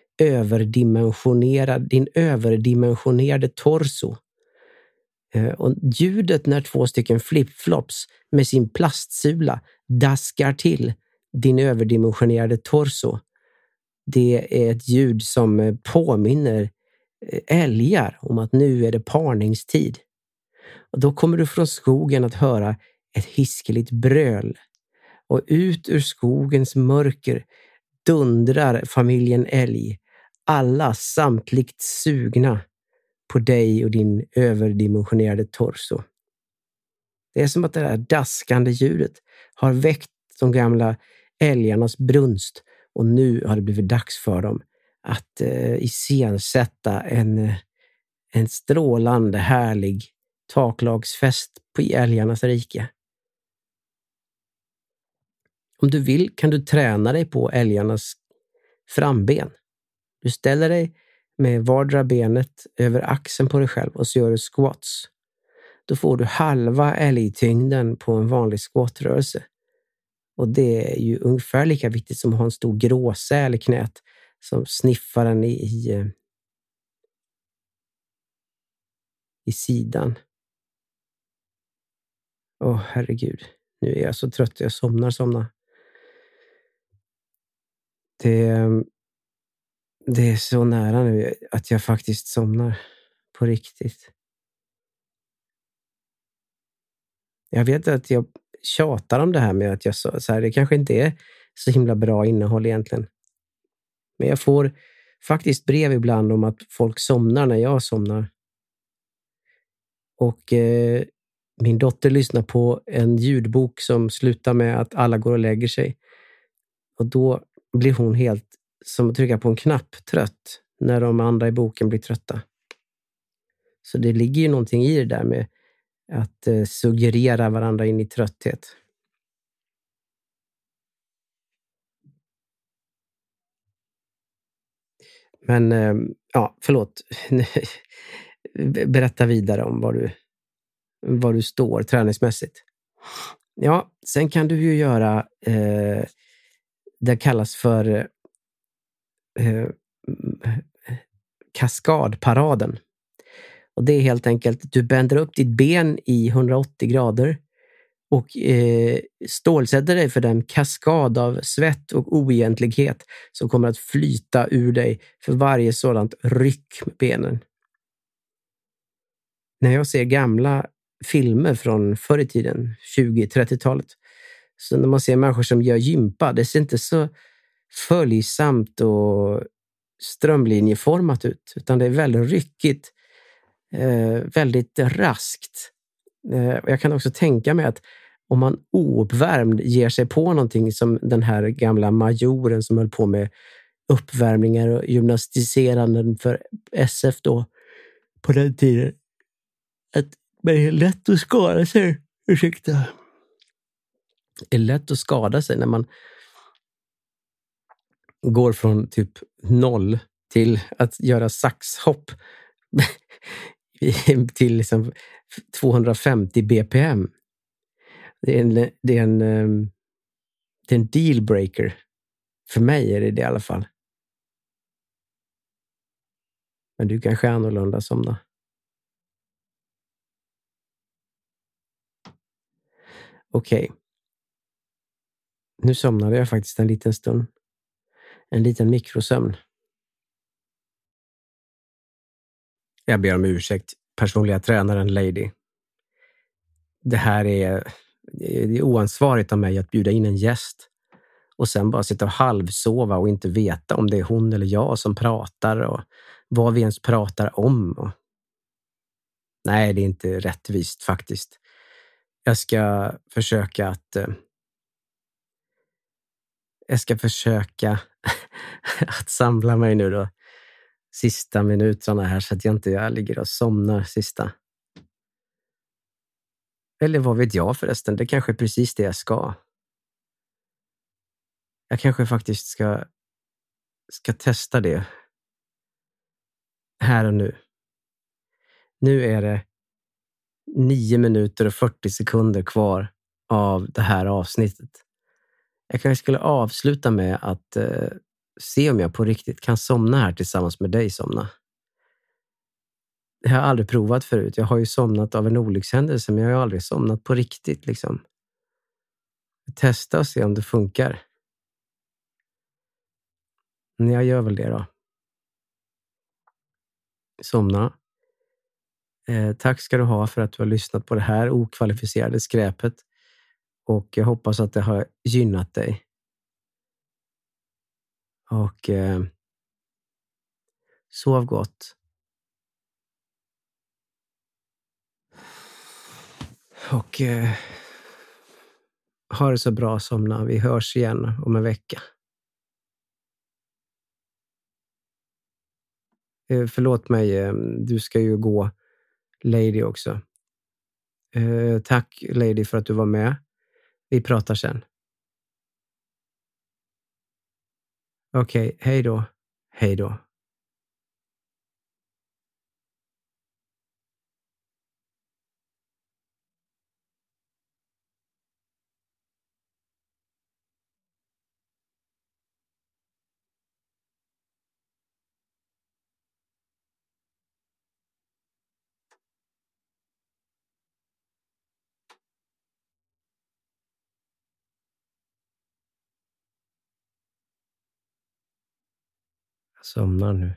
överdimensionerade torso. Och ljudet när 2 stycken flipflops med sin plastsula daskar till din överdimensionerade torso. Det är ett ljud som påminner älgar om att nu är det parningstid. Och då kommer du från skogen att höra ett hiskeligt bröl. Och ut ur skogens mörker dundrar familjen älg. Alla samtligt sugna på dig och din överdimensionerade torso. Det är som att det där daskande ljudet har väckt de gamla älgarnas brunst och nu har det blivit dags för dem att iscensätta en strålande härlig taklagsfest på älgarnas rike. Om du vill kan du träna dig på älgarnas framben. Du ställer dig med vardera benet över axeln på dig själv och så gör du squats. Då får du halva älgtyngden på en vanlig squatrörelse. Och det är ju ungefär lika viktigt som att ha en stor gråsäl i knät som sniffar den i sidan. Herregud. Nu är jag så trött jag somnar. Det är så nära nu att jag faktiskt somnar på riktigt. Jag vet att jag tjatar om det här med att jag så här, det kanske inte är så himla bra innehåll egentligen. Men jag får faktiskt brev ibland om att folk somnar när jag somnar. Och min dotter lyssnar på en ljudbok som slutar med att alla går och lägger sig. Och då blir hon helt som att trycka på en knapp trött när de andra i boken blir trötta. Så det ligger ju någonting i det där med att suggerera varandra in i trötthet. Men förlåt. Berätta vidare om var du står träningsmässigt. Ja, sen kan du ju göra det kallas för kaskadparaden. Och det är helt enkelt att du bänder upp ditt ben i 180 grader och stålsätter dig för den kaskad av svett och oegentlighet som kommer att flyta ur dig för varje sådant ryck med benen. När jag ser gamla filmer från förr i tiden, 20-30-talet, så när man ser människor som gör gympa, det ser inte så följsamt och strömlinjeformat ut, utan det är väldigt ryckigt, väldigt raskt. Och jag kan också tänka mig att om man ouppvärmd ger sig på någonting som den här gamla majoren som höll på med uppvärmningar och gymnastiseranden för SF då på den tiden, att det är lätt att skada sig. Ursäkta. Det är lätt att skada sig när man går från typ 0 till att göra saxhopp till liksom 250 bpm. Det är en dealbreaker. För mig är det i alla fall. Men du kanske är annorlunda somna. Okej. Nu somnade jag faktiskt en liten stund. En liten mikrosömn. Jag ber om ursäkt, personliga tränaren Lady. Det här är oansvarigt av mig att bjuda in en gäst och sen bara sitta och halvsova och inte veta om det är hon eller jag som pratar och vad vi ens pratar om. Nej, det är inte rättvist faktiskt. Jag ska försöka att samla mig nu då. Sista minuterna här så att jag ligger och somnar sista. Eller vad vet jag förresten? Det kanske är precis det jag ska. Jag kanske faktiskt ska testa det. Här och nu. Nu är det 9 minuter och 40 sekunder kvar av det här avsnittet. Jag kanske skulle avsluta med att se om jag på riktigt kan somna här tillsammans med dig, somna. Det har jag aldrig provat förut. Jag har ju somnat av en olyckshändelse, men jag har ju aldrig somnat på riktigt liksom. Testa och se om det funkar. Men jag gör väl det då. Somna. Tack ska du ha för att du har lyssnat på det här okvalificerade skräpet. Och jag hoppas att det har gynnat dig. Och sov gott. Och ha det så bra, somna. Vi hörs igen om en vecka. Förlåt mig, du ska ju gå, Lady, också. Tack, Lady, för att du var med. Vi pratar sen. Okej, hej då. Hej då. Jag somnar nu.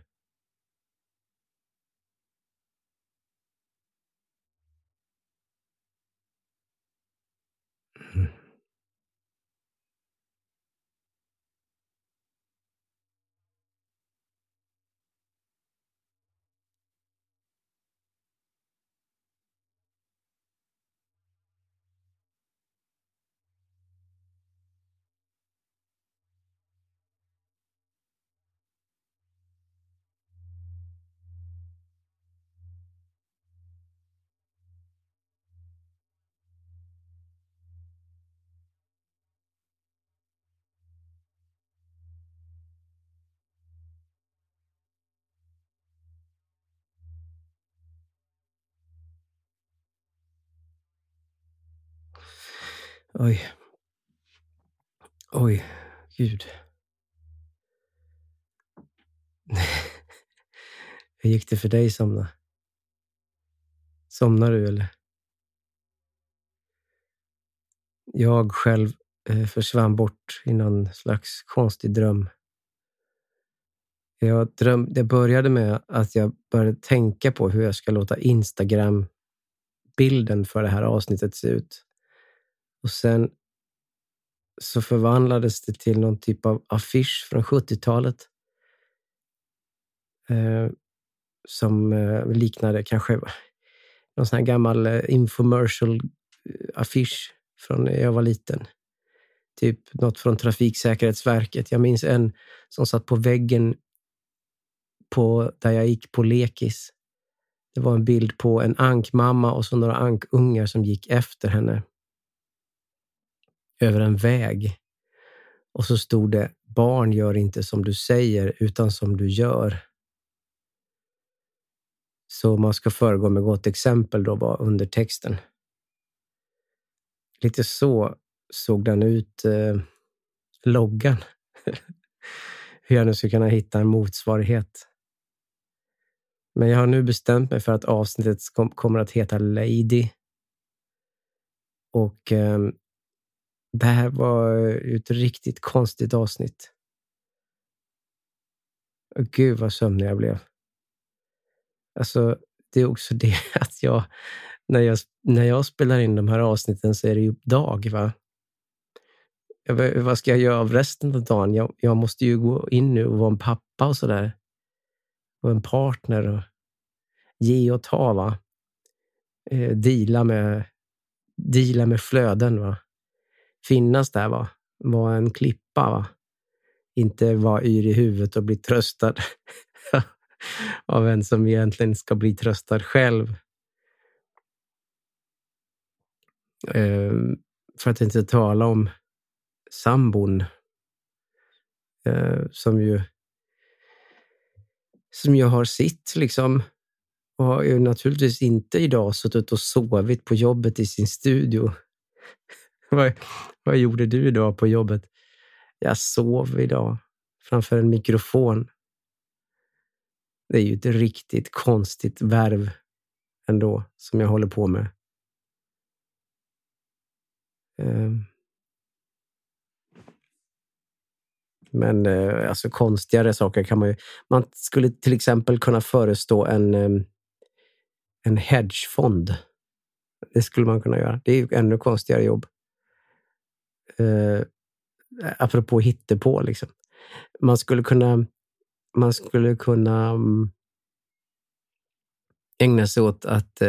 Mm. Oj, gud. Hur gick det för dig, Somna? Somnar du eller? Jag själv försvann bort i någon slags konstig dröm. Det började med att jag började tänka på hur jag ska låta Instagram-bilden för det här avsnittet se ut. Och sen så förvandlades det till någon typ av affisch från 70-talet. Som liknade kanske någon sån här gammal infomercial-affisch från när jag var liten. Typ något från Trafiksäkerhetsverket. Jag minns en som satt på väggen där jag gick på lekis. Det var en bild på en ankmamma och så några ankungar som gick efter henne över en väg. Och så stod det: barn gör inte som du säger utan som du gör. Så man ska föregå med gott exempel då, var undertexten. Lite så såg den ut, loggan. Hur jag nu ska kunna hitta en motsvarighet. Men jag har nu bestämt mig för att avsnittet kommer att heta Lady. Och det här var ett riktigt konstigt avsnitt. Och gud vad sömnig jag blev. Alltså, det är också det att när jag spelar in de här avsnitten så är det ju dag, va? Vad ska jag göra av resten av dagen? Jag måste ju gå in nu och vara en pappa och sådär. Och en partner och ge och ta, va? Deala med flöden, va? Finnas där, va? Vara en klippa, va? Inte vara yr i huvudet och bli tröstad av en som egentligen ska bli tröstad själv. För att inte tala om sambon som ju har sitt liksom, och har ju naturligtvis inte idag suttit och sovit på jobbet i sin studio. Vad gjorde du idag på jobbet? Jag sov idag framför en mikrofon. Det är ju ett riktigt konstigt värv ändå som jag håller på med. Men alltså konstigare saker kan man skulle till exempel kunna förestå en hedgefond. Det skulle man kunna göra. Det är ju ännu konstigare jobb. Apropå hittepå liksom. Man skulle kunna ägna sig åt att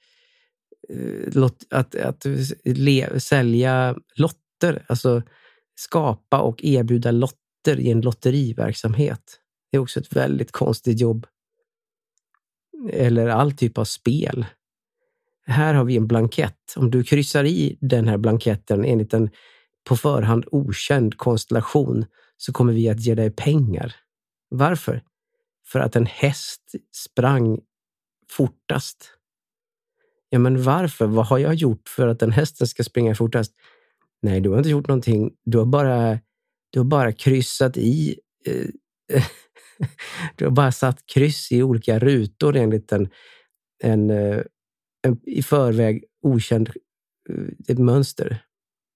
sälja lotter, alltså skapa och erbjuda lotter i en lotteriverksamhet. Det är också ett väldigt konstigt jobb. Eller all typ av spel. Här har vi en blankett. Om du kryssar i den här blanketten enligt en på förhand okänd konstellation så kommer vi att ge dig pengar. Varför? För att en häst sprang fortast. Ja, men varför? Vad har jag gjort för att den hästen ska springa fortast? Nej, du har inte gjort någonting. Du har bara kryssat i du har bara satt kryss i olika rutor enligt en i förväg okänd ett mönster.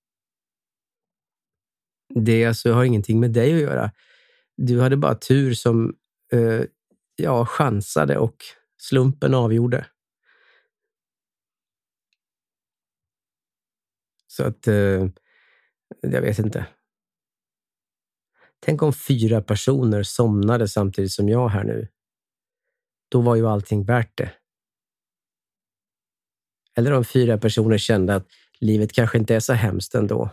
Det alltså har ingenting med dig att göra. Du hade bara tur som chansade och slumpen avgjorde. Så att jag vet inte. Tänk om 4 personer somnade samtidigt som jag här nu. Då var ju allting värt det. Eller om 4 personer kände att livet kanske inte är så hemskt ändå.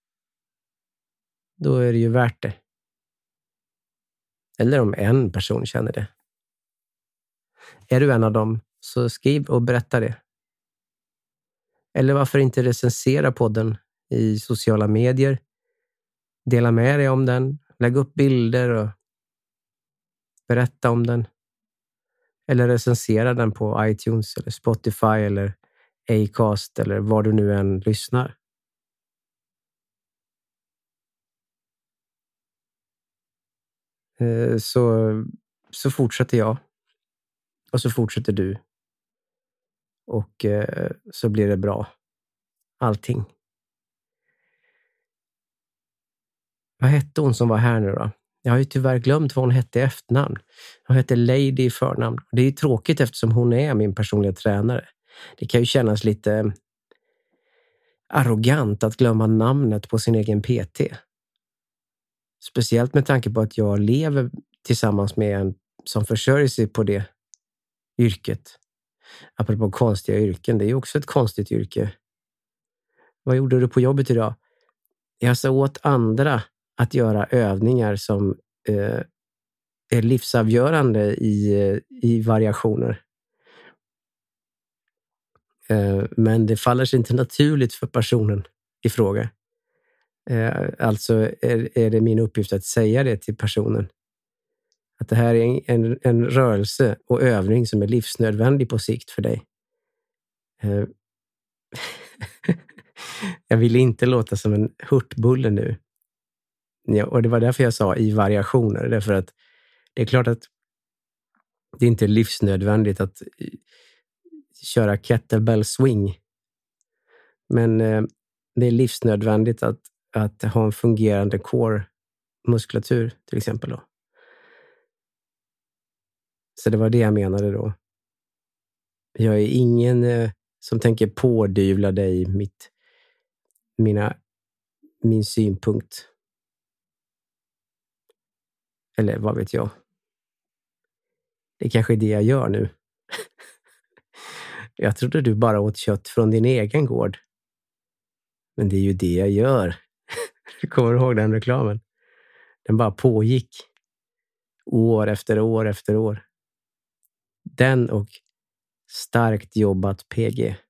Då är det ju värt det. Eller om en person känner det. Är du en av dem, så skriv och berätta det. Eller varför inte recensera podden i sociala medier. Dela med dig om den. Lägg upp bilder och berätta om den. Eller recensera den på iTunes eller Spotify eller Acast eller var du nu än lyssnar. så fortsätter jag. Och så fortsätter du. Och så blir det bra. Allting. Vad hette hon som var här nu då? Jag har ju tyvärr glömt vad hon hette i efternamn. Hon hette Lady i förnamn. Det är ju tråkigt eftersom hon är min personliga tränare. Det kan ju kännas lite arrogant att glömma namnet på sin egen PT. Speciellt med tanke på att jag lever tillsammans med en som försörjer sig på det yrket. Apropå konstiga yrken, det är ju också ett konstigt yrke. Vad gjorde du på jobbet idag? Jag sa åt andra att göra övningar som är livsavgörande i variationer. Men det faller sig inte naturligt för personen i fråga. Alltså är det min uppgift att säga det till personen. Att det här är en rörelse och övning som är livsnödvändig på sikt för dig. Jag vill inte låta som en hurtbulle nu. Ja, och det var därför jag sa i variationer. Därför att det är klart att det inte är livsnödvändigt att köra kettlebell swing. Men det är livsnödvändigt att ha en fungerande core-muskulatur till exempel då. Så det var det jag menade då. Jag är ingen som tänker pådyvla dig min synpunkt. Eller vad vet jag. Det kanske är det jag gör nu. Jag trodde du bara åt kött från din egen gård. Men det är ju det jag gör. Du kommer ihåg den reklamen? Den bara pågick. År efter år efter år. Den och starkt jobbat PG.